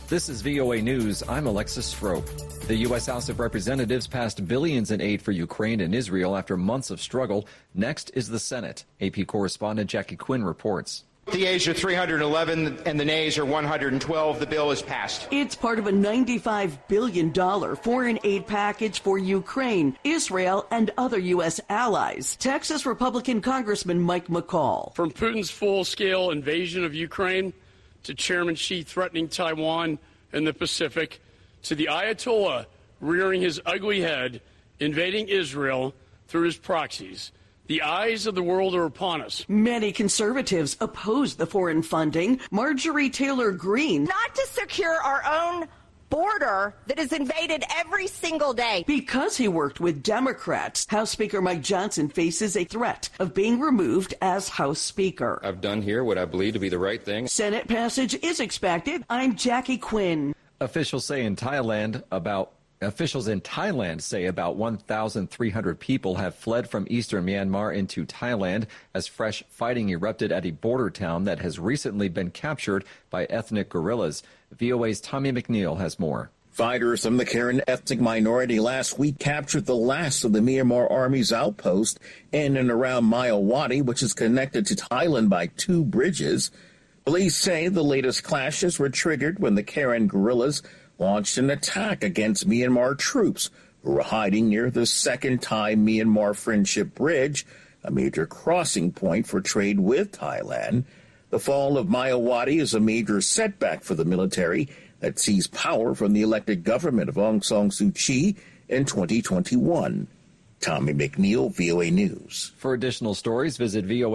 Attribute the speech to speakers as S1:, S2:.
S1: This is VOA News. I'm Alexis Strope. The U.S. House of Representatives passed billions in aid for Ukraine and Israel after months of struggle. Next is the Senate. AP correspondent Jackie Quinn reports.
S2: The ayes are 311 and the nays are 112. The bill is passed.
S3: It's part of a $95 billion foreign aid package for Ukraine, Israel, and other U.S. allies. Texas Republican Congressman Mike McCall.
S4: From Putin's full-scale invasion of Ukraine to Chairman Xi threatening Taiwan and the Pacific, to the Ayatollah rearing his ugly head, invading Israel through his proxies. The eyes of the world are upon us.
S3: Many conservatives oppose the foreign funding. Marjorie Taylor Greene.
S5: Not to secure our own border that is invaded every single day.
S3: Because he worked with Democrats, House Speaker Mike Johnson faces a threat of being removed as House Speaker.
S6: I've done here what I believe to be the right thing.
S3: Senate passage is expected. I'm Jackie Quinn.
S1: Officials in Thailand say about 1,300 people have fled from eastern Myanmar into Thailand as fresh fighting erupted at a border town that has recently been captured by ethnic guerrillas. VOA's Tommy McNeil has more.
S7: Fighters from the Karen ethnic minority last week captured the last of the Myanmar Army's outpost in and around Mayawati, which is connected to Thailand by 2 bridges. Police say the latest clashes were triggered when the Karen guerrillas launched an attack against Myanmar troops who were hiding near the second Thai-Myanmar Friendship Bridge, a major crossing point for trade with Thailand. The fall of Mayawati is a major setback for the military that seized power from the elected government of Aung San Suu Kyi in 2021. Tommy McNeil, VOA News.
S1: For additional stories, visit VOA.